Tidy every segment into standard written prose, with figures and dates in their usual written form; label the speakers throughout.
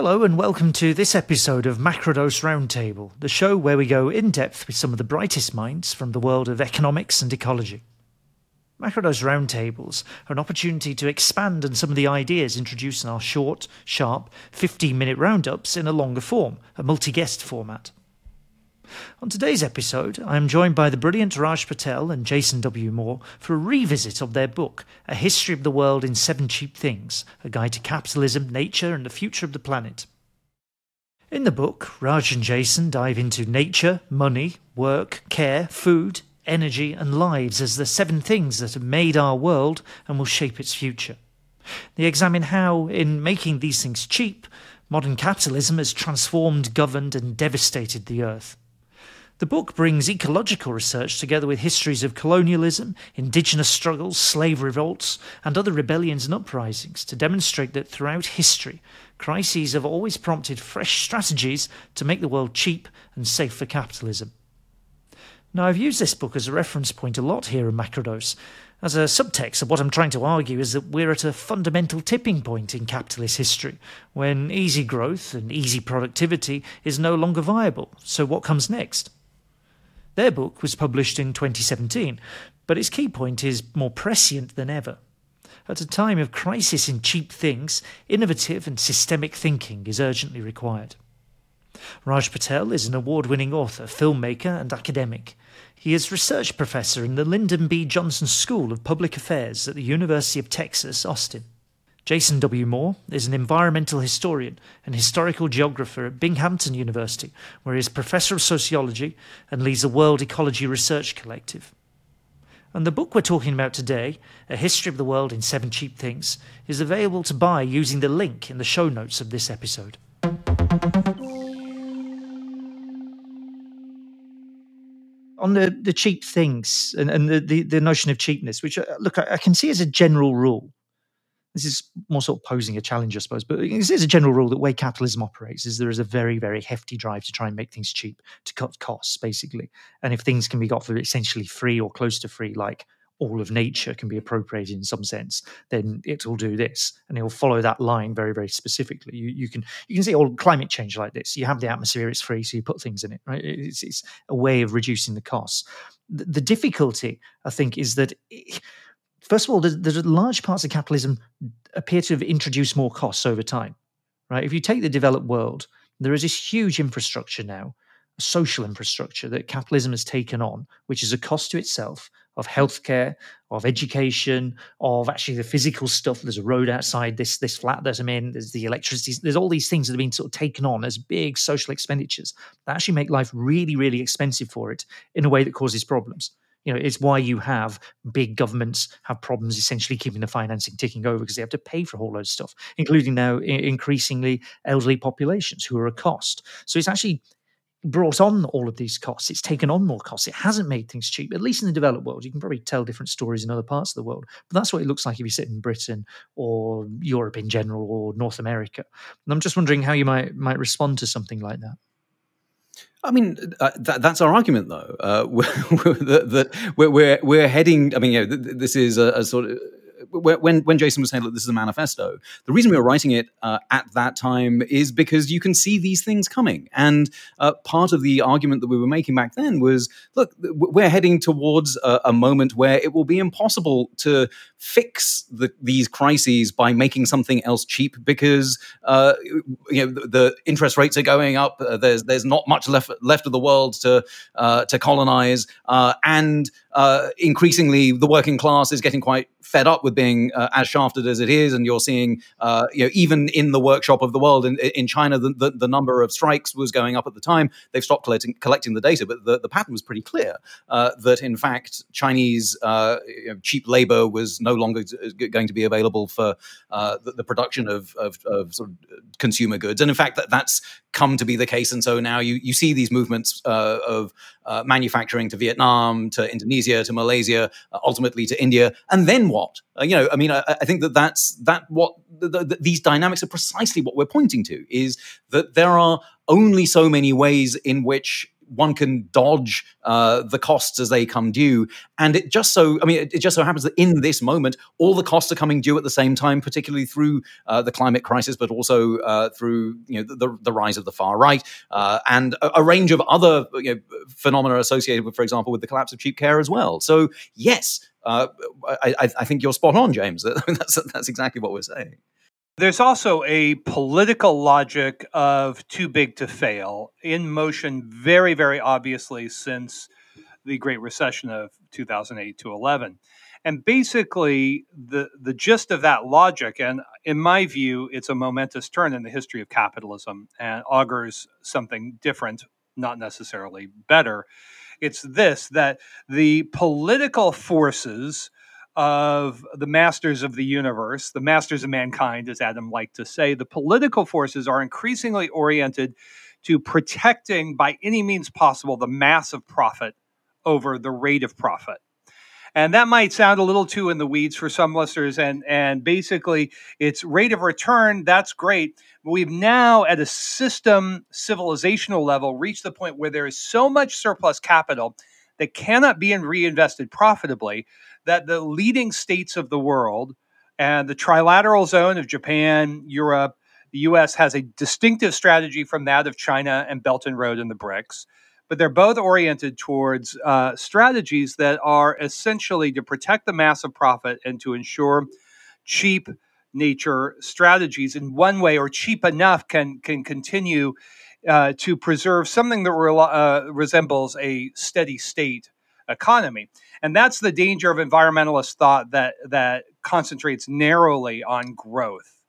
Speaker 1: Hello and welcome to this episode of Macrodose Roundtable, the show where we go in depth with some of the brightest minds from the world of economics and ecology. Macrodose Roundtables are an opportunity to expand on some of the ideas introduced in our short, sharp, 15-minute roundups in a longer form, a multi-guest format. On today's episode, I am joined by the brilliant Raj Patel and Jason W. Moore for a revisit of their book, A History of the World in 7 Cheap Things, a guide to capitalism, nature and the future of the planet. In the book, Raj and Jason dive into nature, money, work, care, food, energy and lives as the 7 things that have made our world and will shape its future. They examine how, in making these things cheap, modern capitalism has transformed, governed and devastated the earth. The book brings ecological research together with histories of colonialism, indigenous struggles, slave revolts, and other rebellions and uprisings to demonstrate that throughout history, crises have always prompted fresh strategies to make the world cheap and safe for capitalism. Now, I've used this book as a reference point a lot here in Macrodose. As a subtext of what I'm trying to argue is that we're at a fundamental tipping point in capitalist history, when easy growth and easy productivity is no longer viable. So what comes next? Their book was published in 2017, but its key point is more prescient than ever. At a time of crisis in cheap things, innovative and systemic thinking is urgently required. Raj Patel is an award-winning author, filmmaker and academic. He is research professor in the Lyndon B. Johnson School of Public Affairs at the University of Texas, Austin. Jason W. Moore is an environmental historian and historical geographer at Binghamton University, where he is professor of sociology and leads the World Ecology Research Collective. And the book we're talking about today, A History of the World in 7 Cheap Things, is available to buy using the link in the show notes of this episode. On the cheap things and the notion of cheapness, which, look, I can see as a general rule. This is more sort of posing a challenge, I suppose, but this is a general rule that the way capitalism operates is there is a very, very hefty drive to try and make things cheap, to cut costs, basically. And if things can be got for essentially free or close to free, like all of nature can be appropriated in some sense, then it will do this. And it will follow that line very, very specifically. You can see all climate change like this. You have the atmosphere, it's free, so you put things in it, right? It's a way of reducing the costs. The difficulty, I think, is that... First of all, there's large parts of capitalism appear to have introduced more costs over time, right? If you take the developed world, there is this huge infrastructure now, a social infrastructure that capitalism has taken on, which is a cost to itself of healthcare, of education, of actually the physical stuff. There's a road outside this flat that I'm in, there's the electricity, there's all these things that have been sort of taken on as big social expenditures that actually make life really, really expensive for it in a way that causes problems. You know, it's why you have big governments have problems essentially keeping the financing ticking over because they have to pay for all those stuff, including now increasingly elderly populations who are a cost. So it's actually brought on all of these costs. It's taken on more costs. It hasn't made things cheap, at least in the developed world. You can probably tell different stories in other parts of the world, but that's what it looks like if you sit in Britain or Europe in general or North America. And I'm just wondering how you might respond to something like that.
Speaker 2: I mean, that's our argument, though. That we're heading. I mean, this is a sort of when Jason was saying, "Look, this is a manifesto." The reason we were writing it at that time is because you can see these things coming, and part of the argument that we were making back then was, "Look, we're heading towards a moment where it will be impossible to fix these crises by making something else cheap because the interest rates are going up. There's not much left of the world to colonize, and increasingly the working class is getting quite fed up with being as shafted as it is, and you're seeing even in the workshop of the world in China, the number of strikes was going up at the time. They've stopped collecting the data, but the pattern was pretty clear that in fact Chinese cheap labor was no longer going to be available for the production of sort of consumer goods, and in fact that's come to be the case. And so now you see these movements of manufacturing to Vietnam, to Indonesia, to Malaysia, ultimately to India, and then what? I think these dynamics are precisely what we're pointing to, is that there are only so many ways in which one can dodge the costs as they come due. And it just so happens that in this moment, all the costs are coming due at the same time, particularly through the climate crisis, but also through the rise of the far right and a range of other phenomena associated with, for example, with the collapse of cheap care as well. So yes, I think you're spot on, James. That's exactly what we're saying.
Speaker 3: There's also a political logic of too big to fail in motion very, very obviously since the Great Recession of 2008 to 11. And basically, the gist of that logic, and in my view, it's a momentous turn in the history of capitalism and augurs something different, not necessarily better. It's this, that the political forces of the masters of the universe, the masters of mankind, as Adam liked to say, the political forces are increasingly oriented to protecting by any means possible the mass of profit over the rate of profit. And that might sound a little too in the weeds for some listeners. And basically, it's rate of return. That's great. But we've now, at a system civilizational level, reached the point where there is so much surplus capital that cannot be reinvested profitably that the leading states of the world and the trilateral zone of Japan, Europe, the US has a distinctive strategy from that of China and Belt and Road and the BRICS. But they're both oriented towards strategies that are essentially to protect the massive profit and to ensure cheap nature strategies in one way, or cheap enough can continue to preserve something that resembles a steady state economy. And that's the danger of environmentalist thought that concentrates narrowly on growth.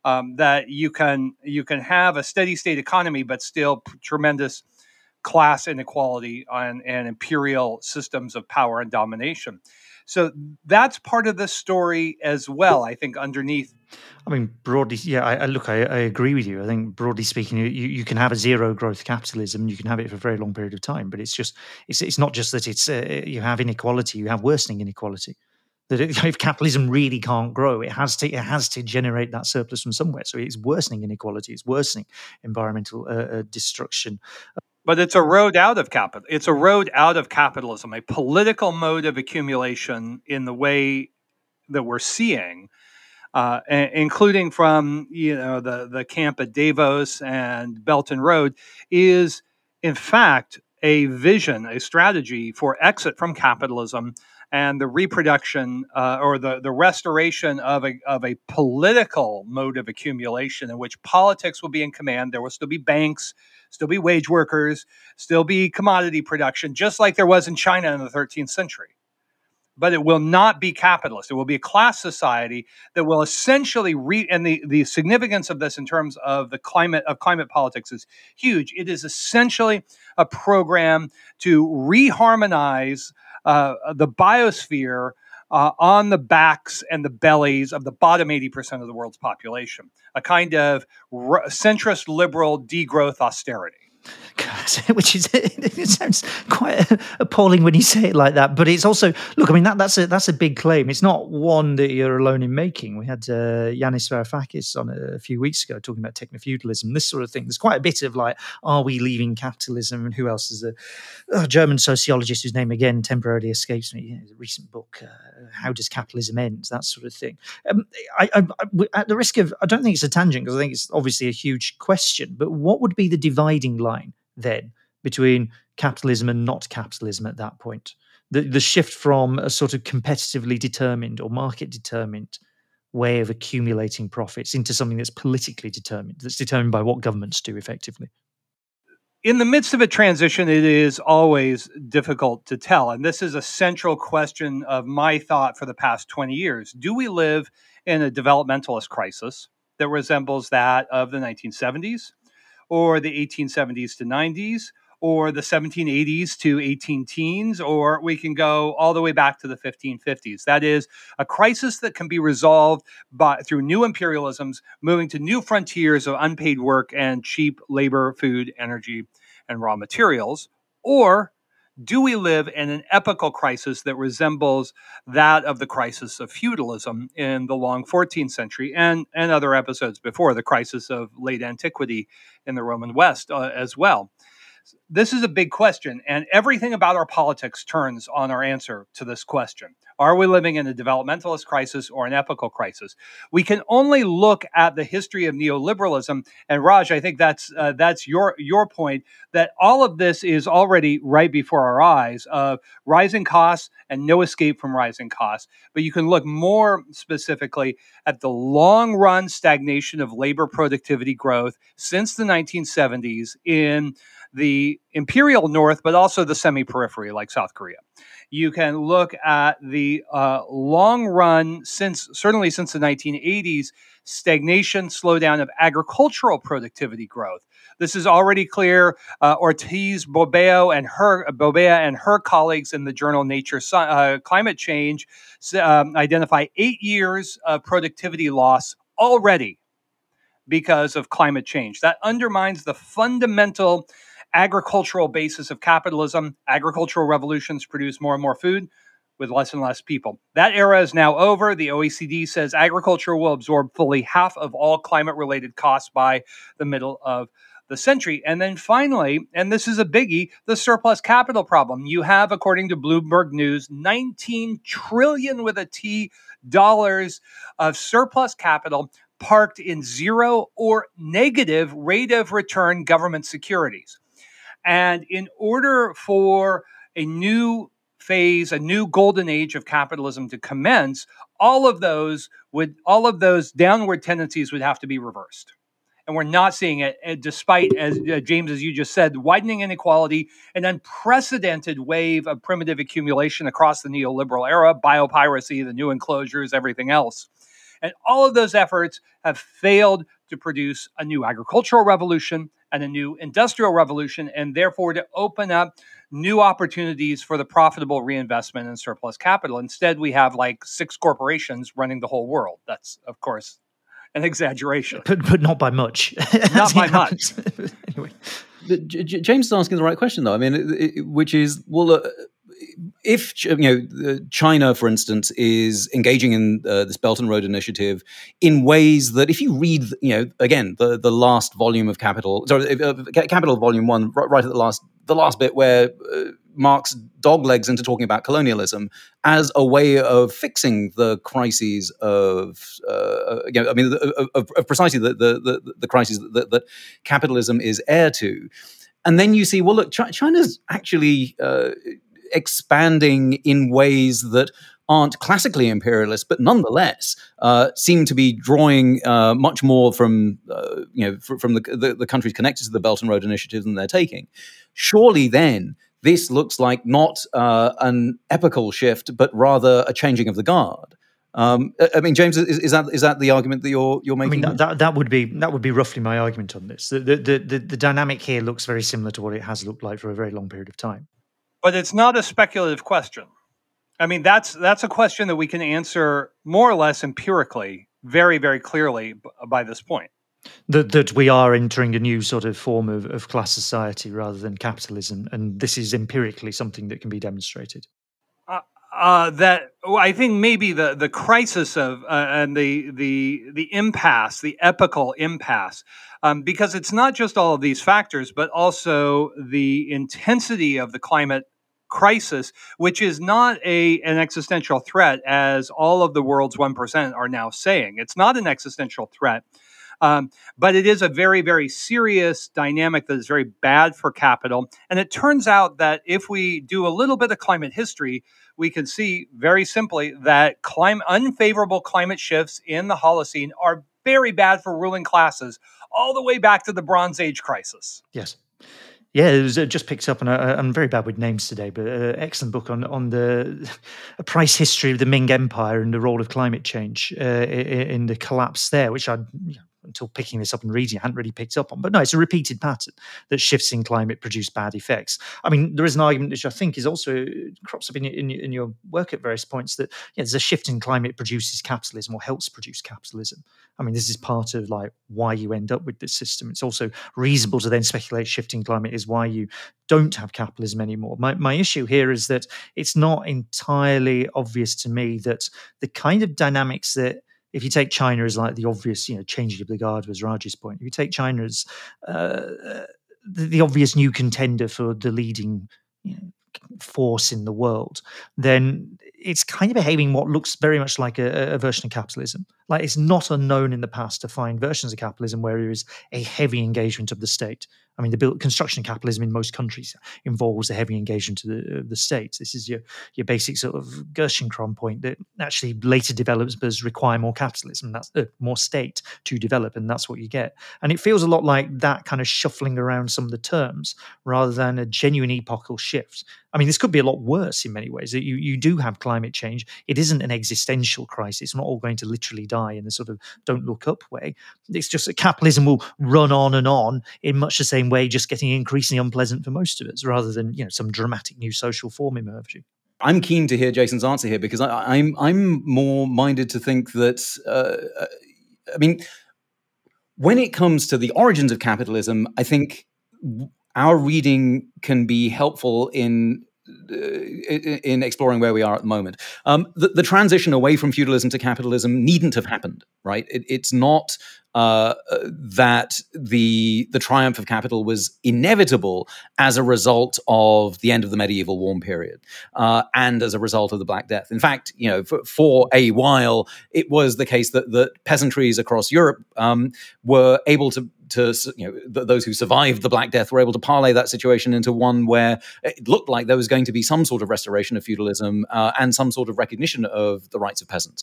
Speaker 3: That you can have a steady state economy, but still tremendous class inequality and imperial systems of power and domination. So that's part of the story as well, I think, underneath.
Speaker 1: I mean, broadly, yeah, I agree with you. I think broadly speaking, you can have a zero growth capitalism, you can have it for a very long period of time, but it's not just that it's you have inequality, you have worsening inequality. That if capitalism really can't grow, it has to generate that surplus from somewhere. So it's worsening inequality, it's worsening environmental destruction.
Speaker 3: But it's a road out of capital. It's a road out of capitalism, a political mode of accumulation in the way that we're seeing, including from the camp at Davos and Belt and Road, is in fact a vision, a strategy for exit from capitalism and the reproduction or the restoration of a political mode of accumulation in which politics will be in command. There will still be banks, still be wage workers, still be commodity production, just like there was in China in the 13th century. But it will not be capitalist. It will be a class society that will essentially and the significance of this in terms of the climate politics is huge. It is essentially a program to reharmonize the biosphere on the backs and the bellies of the bottom 80% of the world's population, a kind of centrist liberal degrowth austerity.
Speaker 1: Which is, it sounds quite appalling when you say it like that, but it's also, look, I mean, that's a big claim. It's not one that you're alone in making. We had Yanis Varoufakis on a few weeks ago talking about techno-feudalism, this sort of thing. There's quite a bit of like, are we leaving capitalism? And who else is a German sociologist whose name again temporarily escapes me, a recent book, How Does Capitalism End? That sort of thing. At the risk of, I don't think it's a tangent because I think it's obviously a huge question, but what would be the dividing line then between capitalism and not capitalism at that point? The shift from a sort of competitively determined or market determined way of accumulating profits into something that's politically determined, that's determined by what governments do effectively.
Speaker 3: In the midst of a transition, it is always difficult to tell. And this is a central question of my thought for the past 20 years. Do we live in a developmentalist crisis that resembles that of the 1970s? Or the 1870s to 90s, or the 1780s to 18 teens, or we can go all the way back to the 1550s. That is a crisis that can be resolved through new imperialisms, moving to new frontiers of unpaid work and cheap labor, food, energy, and raw materials. Or do we live in an epochal crisis that resembles that of the crisis of feudalism in the long 14th century and other episodes before, the crisis of late antiquity in the Roman West as well? This is a big question, and everything about our politics turns on our answer to this question. Are we living in a developmentalist crisis or an epochal crisis? We can only look at the history of neoliberalism, and Raj, I think that's your point, that all of this is already right before our eyes of rising costs and no escape from rising costs. But you can look more specifically at the long run stagnation of labor productivity growth since the 1970s in the imperial north, but also the semi-periphery like South Korea. You can look at the long run, certainly since the 1980s, stagnation, slowdown of agricultural productivity growth. This is already clear. Ortiz Bobea and her colleagues in the journal Nature Climate Change identify 8 years of productivity loss already because of climate change. That undermines the fundamental agricultural basis of capitalism. Agricultural revolutions produce more and more food with less and less people. That era is now over. The OECD says agriculture will absorb fully half of all climate-related costs by the middle of the century. And then finally, and this is a biggie, the surplus capital problem. You have, according to Bloomberg News, 19 trillion with a T dollars of surplus capital parked in zero or negative rate of return government securities. And in order for a new phase, a new golden age of capitalism to commence, all of those downward tendencies would have to be reversed. And we're not seeing it, despite, as James, as you just said, widening inequality, an unprecedented wave of primitive accumulation across the neoliberal era, biopiracy, the new enclosures, everything else. And all of those efforts have failed to produce a new agricultural revolution and a new industrial revolution, and therefore to open up new opportunities for the profitable reinvestment in surplus capital. Instead, we have like 6 corporations running the whole world. That's, of course, an exaggeration.
Speaker 1: But not by much.
Speaker 3: Not by much.
Speaker 2: Anyway. James is asking the right question, though. I mean, which is, well, if China, for instance, is engaging in this Belt and Road Initiative in ways that, if you read, again, the last volume of Capital Volume 1, right at the last bit where Marx doglegs into talking about colonialism as a way of fixing the crises of precisely the crises that capitalism is heir to. And then you see, well, look, China's actually expanding in ways that aren't classically imperialist, but nonetheless seem to be drawing much more from the countries connected to the Belt and Road Initiative than they're taking. Surely, then this looks like not an epochal shift, but rather a changing of the guard. I mean, James, is that the argument that you're making?
Speaker 1: I mean, that would be roughly my argument on this. The dynamic here looks very similar to what it has looked like for a very long period of time.
Speaker 3: But it's not a speculative question. I mean, that's a question that we can answer more or less empirically, very, very clearly by this point.
Speaker 1: That we are entering a new sort of form of class society rather than capitalism, and this is empirically something that can be demonstrated.
Speaker 3: That I think maybe the crisis of and the impasse, the epochal impasse, because it's not just all of these factors, but also the intensity of the climate crisis, which is not an existential threat, as all of the world's 1% are now saying. It's not an existential threat. But it is a very, very serious dynamic that is very bad for capital. And it turns out that if we do a little bit of climate history, we can see very simply that unfavorable climate shifts in the Holocene are very bad for ruling classes, all the way back to the Bronze Age crisis.
Speaker 1: Yes. Yeah, it just picked up, and I'm very bad with names today, but an excellent book on a price history of the Ming Empire and the role of climate change in the collapse there, which I, until picking this up and reading, I hadn't really picked up on. But no, it's a repeated pattern that shifts in climate produce bad effects. I mean, there is an argument which I think is also crops up in your work at various points that there's a shift in climate produces capitalism or helps produce capitalism. I mean, this is part of like why you end up with this system. It's also reasonable to then speculate shifting climate is why you don't have capitalism anymore. My issue here is that it's not entirely obvious to me that the kind of dynamics that, if you take China as like the obvious, changing of the guard was Raj's point. If you take China as the obvious new contender for the leading force in the world, then it's kind of behaving what looks very much like a version of capitalism. Like, it's not unknown in the past to find versions of capitalism where there is a heavy engagement of the state. I mean, the construction of capitalism in most countries involves a heavy engagement of the state. This is your basic sort of Gerschenkron point that actually later developers require more capitalism, that's more state to develop, and that's what you get. And it feels a lot like that kind of shuffling around some of the terms rather than a genuine epochal shift. I mean, this could be a lot worse in many ways. You do have climate change. It isn't an existential crisis. We're not all going to literally die in a sort of don't look up way. It's just that capitalism will run on and on in much the same way, just getting increasingly unpleasant for most of us, rather than some dramatic new social form emerging.
Speaker 2: I'm keen to hear Jason's answer here, because I'm more minded to think that, I mean, when it comes to the origins of capitalism, I think our reading can be helpful in exploring where we are at the moment. The transition away from feudalism to capitalism needn't have happened, right? It's not that the triumph of capital was inevitable as a result of the end of the medieval warm period and as a result of the Black Death. In fact, for a while, it was the case that peasantries across Europe were able to those who survived the Black Death were able to parlay that situation into one where it looked like there was going to be some sort of restoration of feudalism and some sort of recognition of the rights of peasants.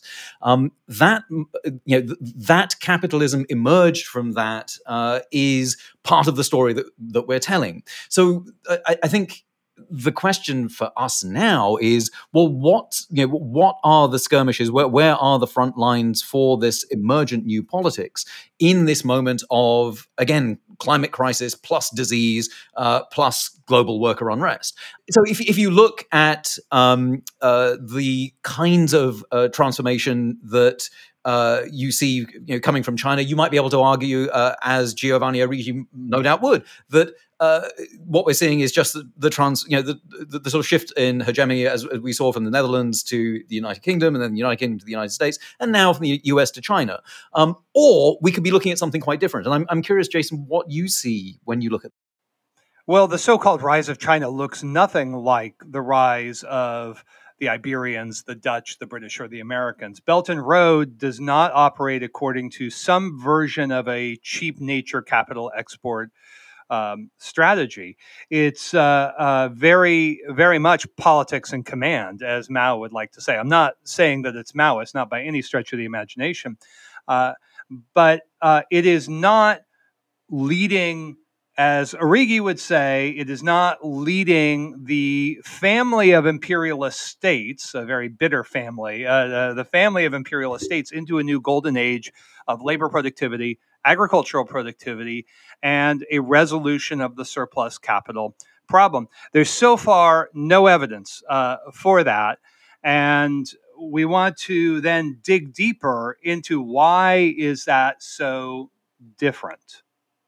Speaker 2: That capitalism emerged from that is part of the story that we're telling. So I think the question for us now is, well, what are the skirmishes? Where are the front lines for this emergent new politics in this moment of, again, climate crisis plus disease plus global worker unrest? So if you look at the kinds of transformation that you see coming from China, you might be able to argue, as Giovanni Arrighi no doubt would, that what we're seeing is just the sort of shift in hegemony as we saw from the Netherlands to the United Kingdom, and then the United Kingdom to the United States, and now from the US to China. Or we could be looking at something quite different. And I'm curious, Jason, what you see when you look at.
Speaker 3: Well, the so-called rise of China looks nothing like the rise of the Iberians, the Dutch, the British, or the Americans. Belt and Road does not operate according to some version of a cheap nature capital export strategy. It's very, very much politics and command, as Mao would like to say. I'm not saying that it's Maoist, not by any stretch of the imagination, but it is not leading, as Arrighi would say, it is not leading the family of imperialist states, a very bitter family, the family of imperialist states into a new golden age of labor productivity, agricultural productivity, and a resolution of the surplus capital problem. There's so far no evidence for that. And we want to then dig deeper into why is that so different.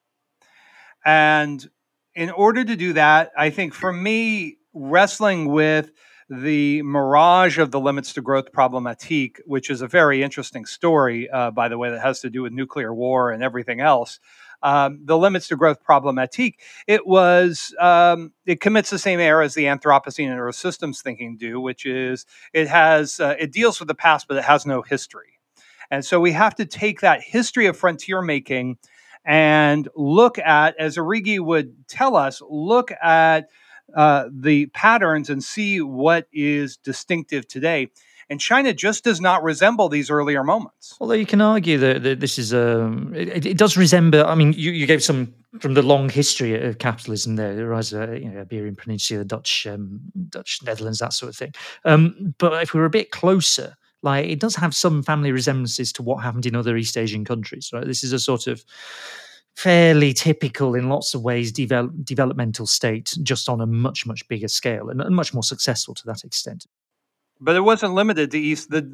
Speaker 3: And in order to do that, I think for me, wrestling with the mirage of the limits to growth problematique, which is a very interesting story, by the way, that has to do with nuclear war and everything else. The limits to growth problematique, it commits the same error as the Anthropocene and Earth systems thinking do, which is it deals with the past, but it has no history. And so we have to take that history of frontier making and look at, as Arrighi would tell us, look at the patterns and see what is distinctive today. And China just does not resemble these earlier moments.
Speaker 1: Although you can argue that this is it does resemble. I mean, you gave some from the long history of capitalism there, the rise of Iberian Peninsula, Dutch Netherlands, that sort of thing. But if we were a bit closer, like, it does have some family resemblances to what happened in other East Asian countries, right? This is a sort of fairly typical, in lots of ways, developmental state, just on a much, much bigger scale and much more successful to that extent.
Speaker 3: But it wasn't limited to East. The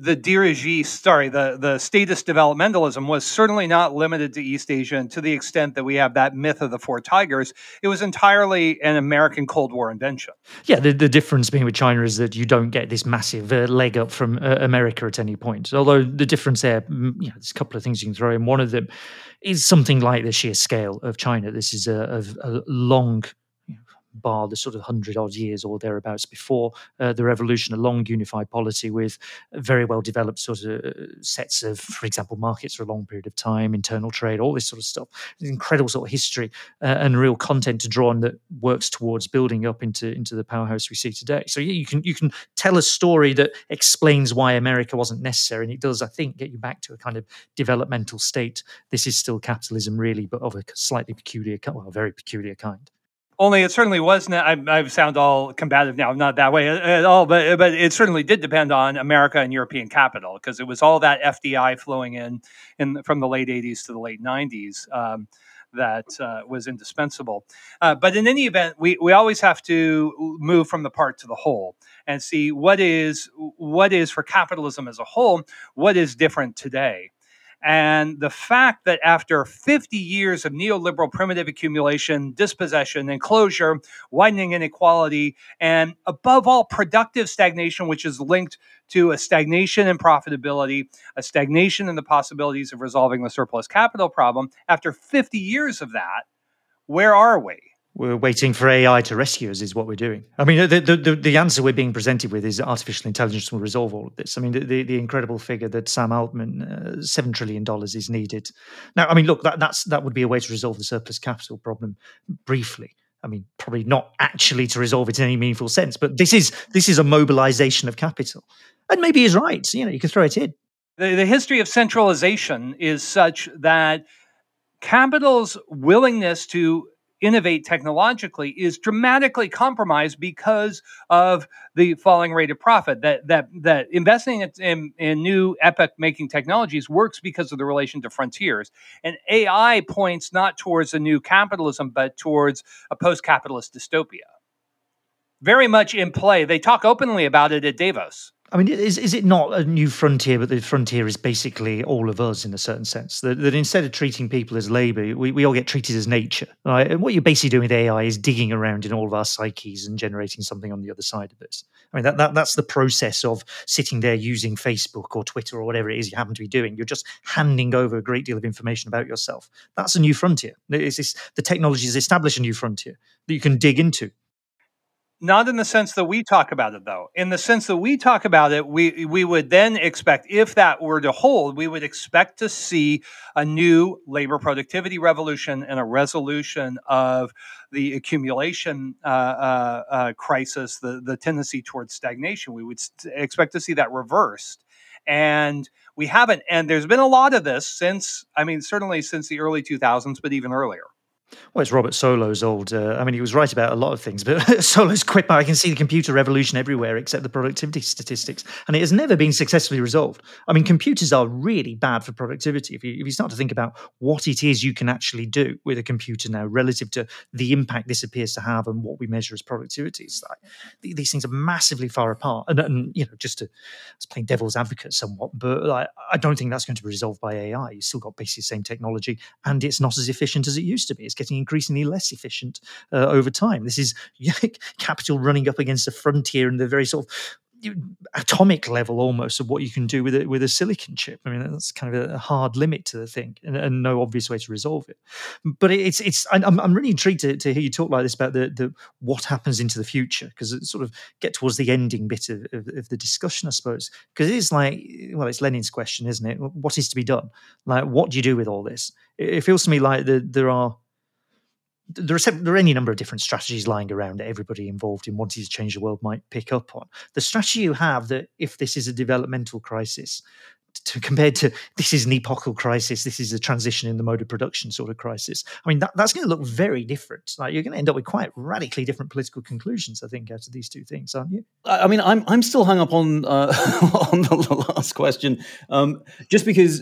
Speaker 3: the statist developmentalism was certainly not limited to East Asia, and to the extent that we have that myth of the four tigers, it was entirely an American Cold War invention.
Speaker 1: Yeah, the difference being with China is that you don't get this massive leg up from America at any point. Although the difference there, there's a couple of things you can throw in. One of them is something like the sheer scale of China. This is a long, bar the sort of 100-odd years or thereabouts before the revolution, a long unified polity with very well developed sort of sets of, for example, markets for a long period of time, internal trade, all this sort of stuff. There's incredible sort of history and real content to draw on that works towards building up into the powerhouse we see today. So you can tell a story that explains why America wasn't necessary, and it does, I think, get you back to a kind of developmental state. This is still capitalism, really, but of a slightly peculiar, very peculiar kind.
Speaker 3: Only it certainly wasn't. I sound all combative now. I'm not that way at all, but it certainly did depend on America and European capital, because it was all that FDI flowing in from the late 80s to the late 90s that was indispensable. But in any event, we always have to move from the part to the whole and see what is for capitalism as a whole, what is different today. And the fact that after 50 years of neoliberal primitive accumulation, dispossession, enclosure, widening inequality, and above all, productive stagnation, which is linked to a stagnation in profitability, a stagnation in the possibilities of resolving the surplus capital problem, after 50 years of that, where are we?
Speaker 1: We're waiting for AI to rescue us is what we're doing. I mean, the answer we're being presented with is artificial intelligence will resolve all of this. I mean, the incredible figure that Sam Altman, $7 trillion is needed. Now, I mean, look, that would be a way to resolve the surplus capital problem briefly. I mean, probably not actually to resolve it in any meaningful sense, but this is a mobilization of capital. And maybe he's right. You can throw it in.
Speaker 3: The history of centralization is such that capital's willingness to innovate technologically is dramatically compromised because of the falling rate of profit. That investing in new epoch-making technologies works because of the relation to frontiers. And AI points not towards a new capitalism, but towards a post-capitalist dystopia. Very much in play. They talk openly about it at Davos.
Speaker 1: I mean, is it not a new frontier, but the frontier is basically all of us in a certain sense? That instead of treating people as labor, we all get treated as nature. Right? And what you're basically doing with AI is digging around in all of our psyches and generating something on the other side of this. I mean, that's the process of sitting there using Facebook or Twitter or whatever it is you happen to be doing. You're just handing over a great deal of information about yourself. That's a new frontier. The technology has established a new frontier that you can dig into.
Speaker 3: Not in the sense that we talk about it, though. In the sense that we talk about it, we would then expect, if that were to hold, we would expect to see a new labor productivity revolution and a resolution of the accumulation crisis, the tendency towards stagnation. We would expect to see that reversed. And we haven't. And there's been a lot of this certainly since the early 2000s, but even earlier.
Speaker 1: Well, it's Robert Solow's old. He was right about a lot of things, but Solow's quip, I can see the computer revolution everywhere except the productivity statistics, and it has never been successfully resolved. I mean, computers are really bad for productivity. If you start to think about what it is you can actually do with a computer now relative to the impact this appears to have and what we measure as productivity, it's like these things are massively far apart. And just to play devil's advocate somewhat, but I don't think that's going to be resolved by AI. You've still got basically the same technology, and it's not as efficient as it used to be. It's getting increasingly less efficient over time. This is capital running up against a frontier in the very sort of atomic level almost of what you can do with a silicon chip. I mean, that's kind of a hard limit to the thing, and no obvious way to resolve it. But I'm really intrigued to hear you talk like this about the what happens into the future, because it sort of get towards the ending bit of the discussion, I suppose. Because it is it's Lenin's question, isn't it? What is to be done? Like, what do you do with all this? It feels to me like there are any number of different strategies lying around that everybody involved in wanting to change the world might pick up on. The strategy you have that if this is a developmental crisis, compared to this is an epochal crisis, this is a transition in the mode of production sort of crisis. I mean, that's going to look very different. Like, you're going to end up with quite radically different political conclusions, I think, out of these two things, aren't you?
Speaker 2: I mean, I'm still hung up on on the last question, just because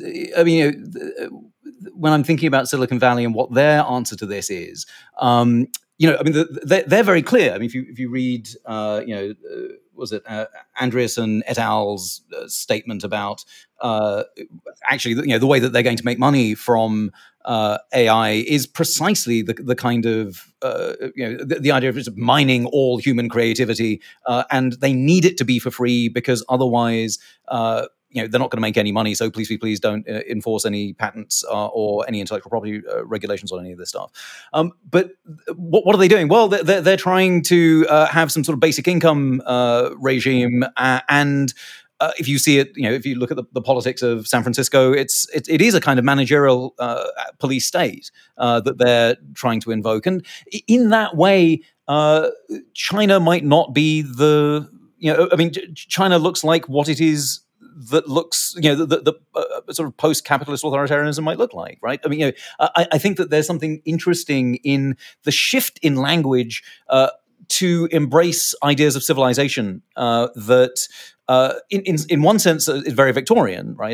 Speaker 2: when I'm thinking about Silicon Valley and what their answer to this is, they're very clear. I mean, if you read, was it Andreessen et al.'s statement about actually, the way that they're going to make money from AI is precisely the kind of the idea of mining all human creativity, and they need it to be for free because otherwise. They're not going to make any money. So please don't enforce any patents or any intellectual property regulations on any of this stuff. But what are they doing? Well, they're trying to have some sort of basic income regime, and if you see it, if you look at the politics of San Francisco, it is a kind of managerial police state that they're trying to invoke, and in that way, China might not be the. China looks like what it is. That looks, the sort of post-capitalist authoritarianism might look like, right? I think that there's something interesting in the shift in language to embrace ideas of civilization that, in one sense, is very Victorian, right?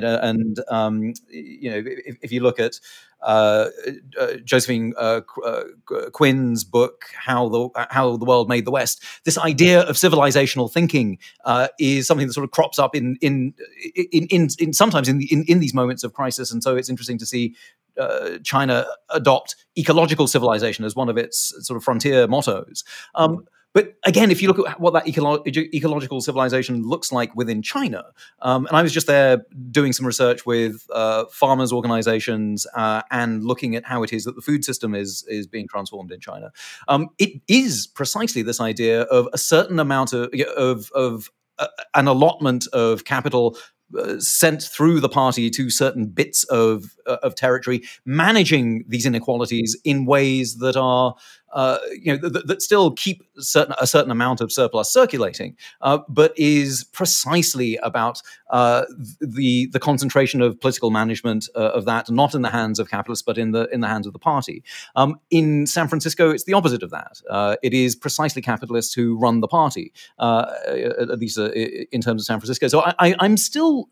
Speaker 2: If you look at Josephine Quinn's book, How the World Made the West, this idea of civilizational thinking is something that sort of crops up in sometimes in these moments of crisis, and so it's interesting to see China adopt ecological civilization as one of its sort of frontier mottos. But again, if you look at what that ecological civilization looks like within China, and I was just there doing some research with farmers' organizations and looking at how it is that the food system is being transformed in China, it is precisely this idea of a certain amount of an allotment of capital sent through the party to certain bits of territory, managing these inequalities in ways that are that still keep a certain amount of surplus circulating, but is precisely about the concentration of political management of that, not in the hands of capitalists, but in the hands of the party. In San Francisco, it's the opposite of that. It is precisely capitalists who run the party, at least in terms of San Francisco. So I'm still,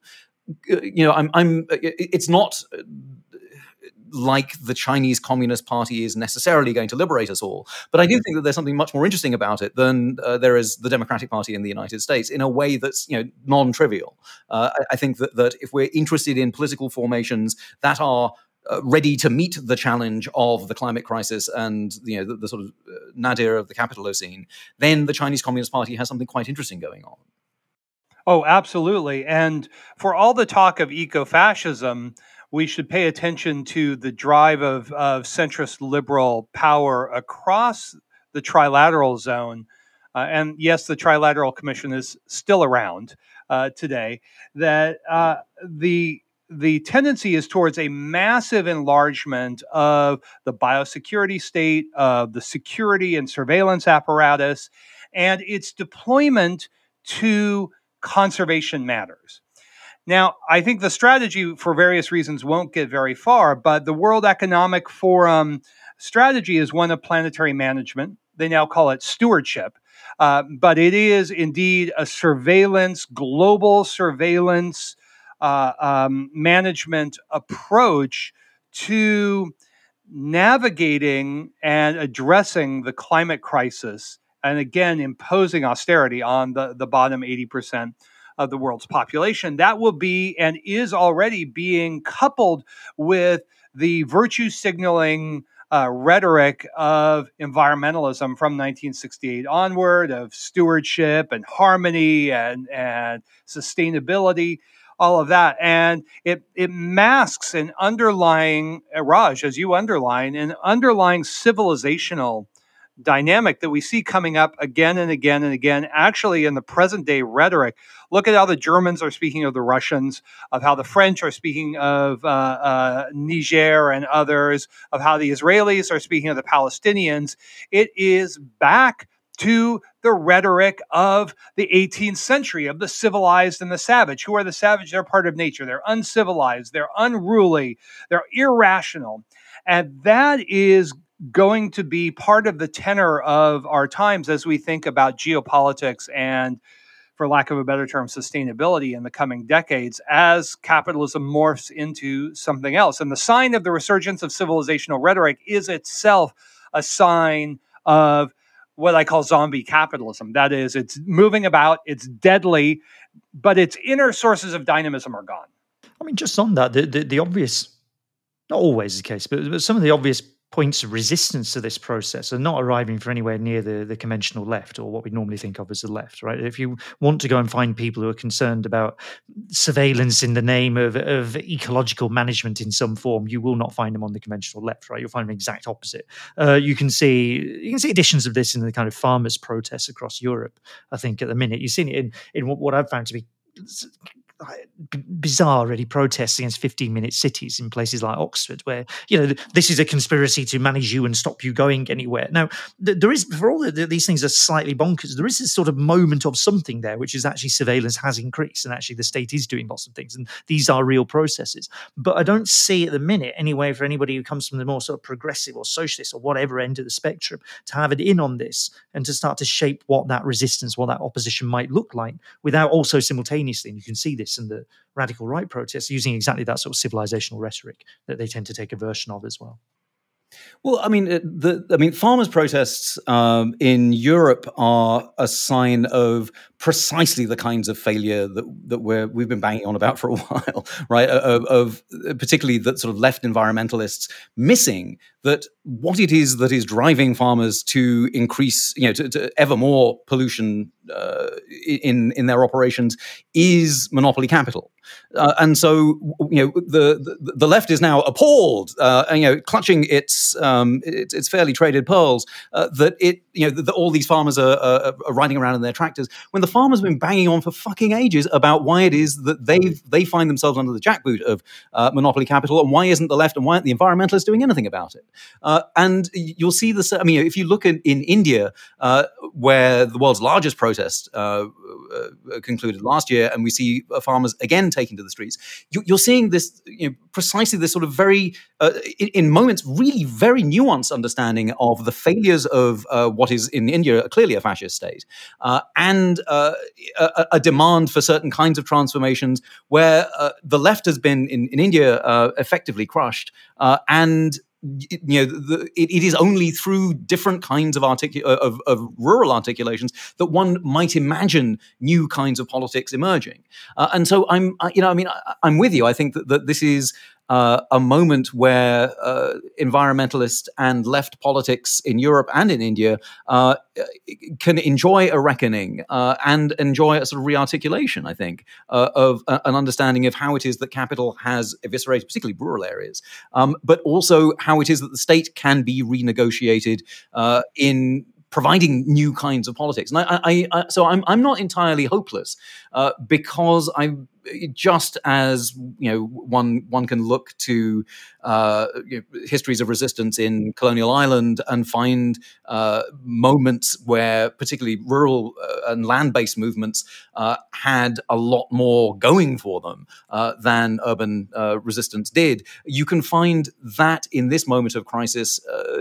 Speaker 2: it's not like the Chinese Communist Party is necessarily going to liberate us all. But I do think that there's something much more interesting about it than there is the Democratic Party in the United States, in a way that's non-trivial. I think that if we're interested in political formations that are ready to meet the challenge of the climate crisis and the sort of nadir of the Capitalocene, then the Chinese Communist Party has something quite interesting going on.
Speaker 3: Oh, absolutely. And for all the talk of eco-fascism, we should pay attention to the drive of centrist liberal power across the trilateral zone. And yes, the Trilateral Commission is still around today. That the tendency is towards a massive enlargement of the biosecurity state, of the security and surveillance apparatus, and its deployment to conservation matters. Now, I think the strategy, for various reasons, won't get very far, but the World Economic Forum strategy is one of planetary management. They now call it stewardship, but it is indeed a global surveillance management approach to navigating and addressing the climate crisis, and again, imposing austerity on the bottom 80% of the world's population. That will be and is already being coupled with the virtue signaling rhetoric of environmentalism from 1968 onward, of stewardship and harmony and sustainability, all of that. And it masks an underlying, Raj, as you underline, an underlying civilizational dynamic that we see coming up again and again and again, actually in the present day rhetoric. Look at how the Germans are speaking of the Russians, of how the French are speaking of Niger and others, of how the Israelis are speaking of the Palestinians. It is back to the rhetoric of the 18th century, of the civilized and the savage. Who are the savage? They're part of nature. They're uncivilized. They're unruly. They're irrational. And that is going to be part of the tenor of our times as we think about geopolitics and, for lack of a better term, sustainability in the coming decades as capitalism morphs into something else. And the sign of the resurgence of civilizational rhetoric is itself a sign of what I call zombie capitalism. That is, it's moving about, it's deadly, but its inner sources of dynamism are gone.
Speaker 1: I mean, just on that, the obvious, not always the case, but some of the obvious points of resistance to this process are not arriving from anywhere near the conventional left, or what we normally think of as the left, right? If you want to go and find people who are concerned about surveillance in the name of ecological management in some form, you will not find them on the conventional left, right? You'll find the exact opposite. You can see editions of this in the kind of farmers' protests across Europe. I think at the minute you've seen it in what I've found to be bizarre, really, protests against 15-minute cities in places like Oxford, where this is a conspiracy to manage you and stop you going anywhere. Now, there is, for all these things are slightly bonkers, there is this sort of moment of something there, which is actually surveillance has increased, and actually the state is doing lots of things, and these are real processes. But I don't see at the minute any way for anybody who comes from the more sort of progressive or socialist or whatever end of the spectrum to have it in on this and to start to shape what that resistance, what that opposition might look like, without also simultaneously, and you can see this in the radical right protests, using exactly that sort of civilizational rhetoric that they tend to take a version of as well.
Speaker 2: Well, I mean, farmers' protests in Europe are a sign of precisely the kinds of failure that we've been banging on about for a while, right? Of particularly that sort of left environmentalists missing that what it is that is driving farmers to increase, to ever more pollution in their operations is monopoly capital. And so, the left is now appalled, clutching its fairly traded pearls, that all these farmers are riding around in their tractors, when the farmers have been banging on for fucking ages about why it is that they find themselves under the jackboot of monopoly capital, and why isn't the left and why aren't the environmentalists doing anything about it? And you'll see this. I mean, if you look in India, where the world's largest protest concluded last year, and we see farmers again taking to the streets, you're seeing this, precisely this sort of very, in moments, really very nuanced understanding of the failures of what is in India clearly a fascist state, and a demand for certain kinds of transformations where the left has been in India effectively crushed, and it is only through different kinds of rural articulations that one might imagine new kinds of politics emerging. And so I'm with you. I think that this is a moment where environmentalist and left politics in Europe and in India can enjoy a reckoning and enjoy a sort of rearticulation, I think, of an understanding of how it is that capital has eviscerated, particularly rural areas, but also how it is that the state can be renegotiated in providing new kinds of politics. And so I'm not entirely hopeless, because just as one can look to histories of resistance in colonial Ireland and find moments where particularly rural and land-based movements had a lot more going for them than urban resistance did. You can find that in this moment of crisis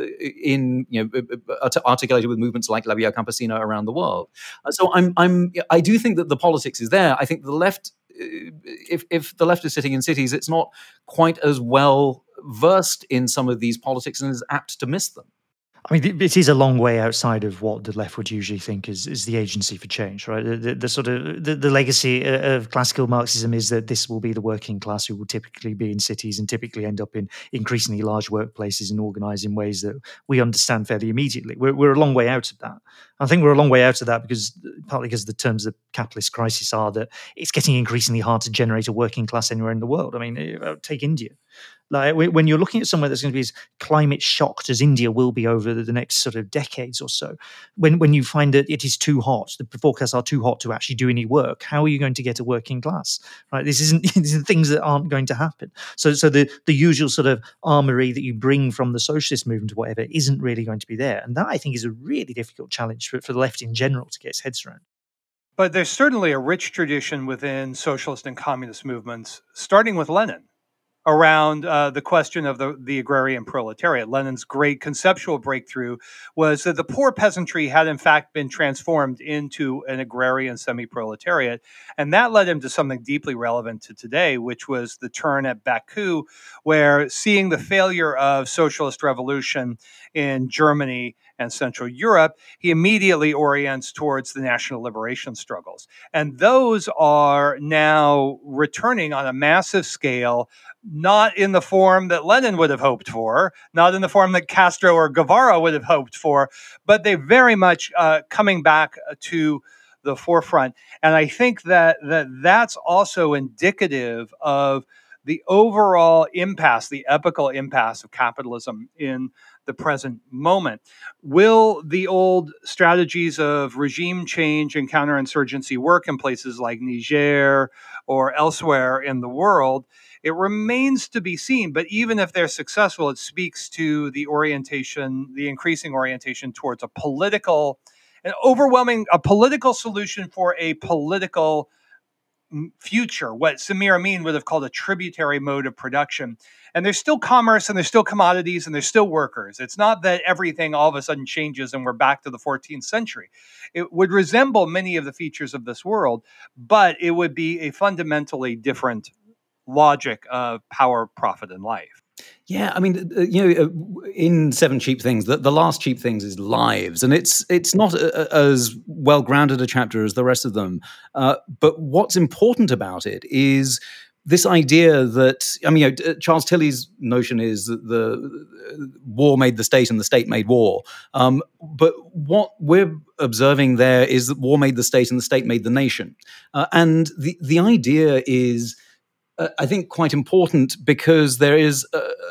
Speaker 2: articulated with movements like La Via Campesina around the world. So I do think that the politics is there. I think the left, if the left is sitting in cities, it's not quite as well versed in some of these politics and is apt to miss them.
Speaker 1: I mean, it is a long way outside of what the left would usually think is the agency for change, right? The sort of the legacy of classical Marxism is that this will be the working class who will typically be in cities and typically end up in increasingly large workplaces and organise in ways that we understand fairly immediately. We're a long way out of that. I think we're a long way out of that partly because the terms of capitalist crisis are that it's getting increasingly hard to generate a working class anywhere in the world. I mean, take India. Like when you're looking at somewhere that's going to be as climate shocked as India will be over the next sort of decades or so, when you find that it is too hot, the forecasts are too hot to actually do any work, how are you going to get a working class? Right? These are things that aren't going to happen. So the usual sort of armory that you bring from the socialist movement or whatever isn't really going to be there. And that, I think, is a really difficult challenge for the left in general to get its heads around.
Speaker 3: But there's certainly a rich tradition within socialist and communist movements, starting with Lenin. around the question of the agrarian proletariat. Lenin's great conceptual breakthrough was that the poor peasantry had in fact been transformed into an agrarian semi-proletariat. And that led him to something deeply relevant to today, which was the turn at Baku, where seeing the failure of socialist revolution in Germany and Central Europe, he immediately orients towards the national liberation struggles. And those are now returning on a massive scale, not in the form that Lenin would have hoped for, not in the form that Castro or Guevara would have hoped for, but they very much coming back to the forefront. And I think that's also indicative of the overall impasse, the epical impasse of capitalism in the present moment. Will the old strategies of regime change and counterinsurgency work in places like Niger or elsewhere in the world? It remains to be seen, but even if they're successful, it speaks to the orientation, the increasing orientation towards a political solution for a political future, what Samir Amin would have called a tributary mode of production. And there's still commerce and there's still commodities and there's still workers. It's not that everything all of a sudden changes and we're back to the 14th century. It would resemble many of the features of this world, but it would be a fundamentally different logic of power, profit, and life.
Speaker 2: Yeah, I mean, in Seven Cheap Things, the last cheap things is lives, and it's not as well grounded a chapter as the rest of them. But what's important about it is this idea that, I mean, Charles Tilly's notion is that the war made the state and the state made war. But what we're observing there is that war made the state and the state made the nation. And the idea is, I think, quite important because there is,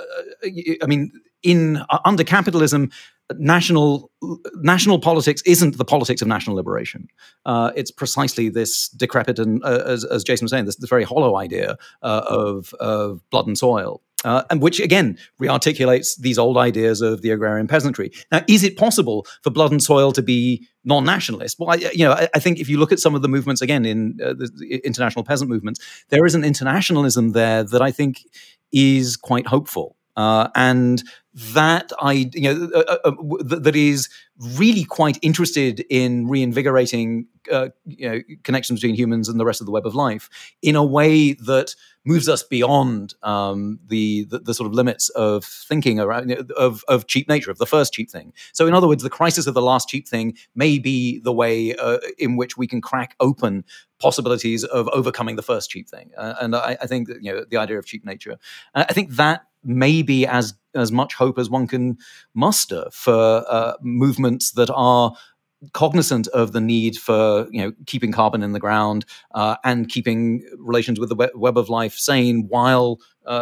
Speaker 2: under capitalism, national politics isn't the politics of national liberation. It's precisely this decrepit and, as Jason was saying, this very hollow idea of blood and soil. And which, again, rearticulates these old ideas of the agrarian peasantry. Now, is it possible for blood and soil to be non-nationalist? Well, I think if you look at some of the movements, again, in the international peasant movements, there is an internationalism there that I think is quite hopeful. And that that is really quite interested in reinvigorating connections between humans and the rest of the web of life in a way that moves us beyond the sort of limits of thinking around of cheap nature, of the first cheap thing. So, in other words, the crisis of the last cheap thing may be the way in which we can crack open possibilities of overcoming the first cheap thing. And I think that, the idea of cheap nature, I think that may be as much hope as one can muster for movements that are cognizant of the need for keeping carbon in the ground and keeping relations with the web of life sane while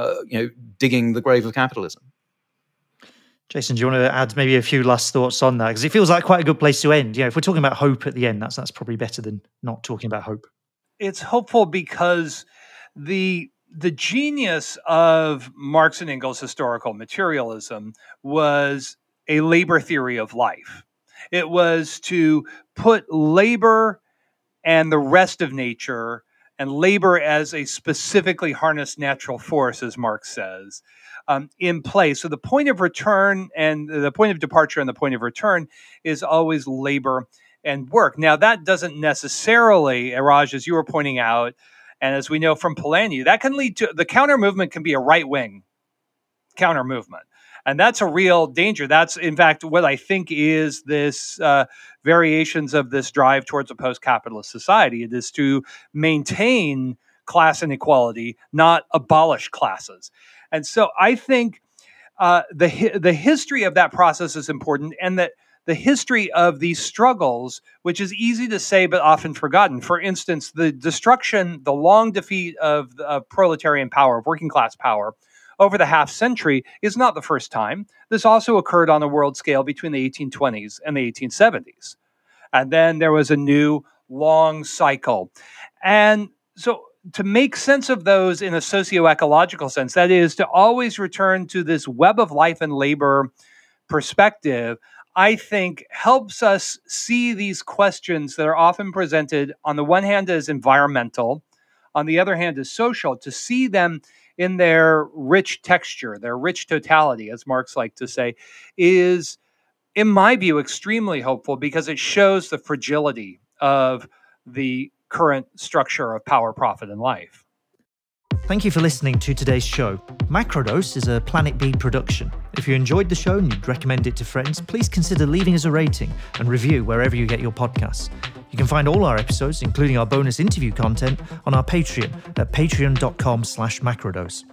Speaker 2: digging the grave of capitalism.
Speaker 1: Jason, do you want to add maybe a few last thoughts on that? Because it feels like quite a good place to end. If we're talking about hope at the end, that's probably better than not talking about hope.
Speaker 3: It's hopeful because the genius of Marx and Engels' historical materialism was a labor theory of life. It was to put labor and the rest of nature, and labor as a specifically harnessed natural force, as Marx says, in place. So the point of return and the point of departure and the point of return is always labor and work. Now, that doesn't necessarily, Raj, as you were pointing out, and as we know from Polanyi, that can lead to the counter movement can be a right-wing counter movement. And that's a real danger. That's, in fact, what I think is this variations of this drive towards a post-capitalist society. It is to maintain class inequality, not abolish classes. And so I think the history of that process is important, and that the history of these struggles, which is easy to say but often forgotten. For instance, the destruction, the long defeat of proletarian power, of working class power, over the half century is not the first time. This also occurred on a world scale between the 1820s and the 1870s. And then there was a new long cycle. And so to make sense of those in a socio-ecological sense, that is to always return to this web of life and labor perspective, I think helps us see these questions that are often presented on the one hand as environmental, on the other hand, is social, to see them in their rich texture, their rich totality, as Marx liked to say, is, in my view, extremely hopeful because it shows the fragility of the current structure of power, profit, and life.
Speaker 1: Thank you for listening to today's show. Macrodose is a Planet B production. If you enjoyed the show and you'd recommend it to friends, please consider leaving us a rating and review wherever you get your podcasts. You can find all our episodes, including our bonus interview content, on our Patreon at patreon.com/macrodose.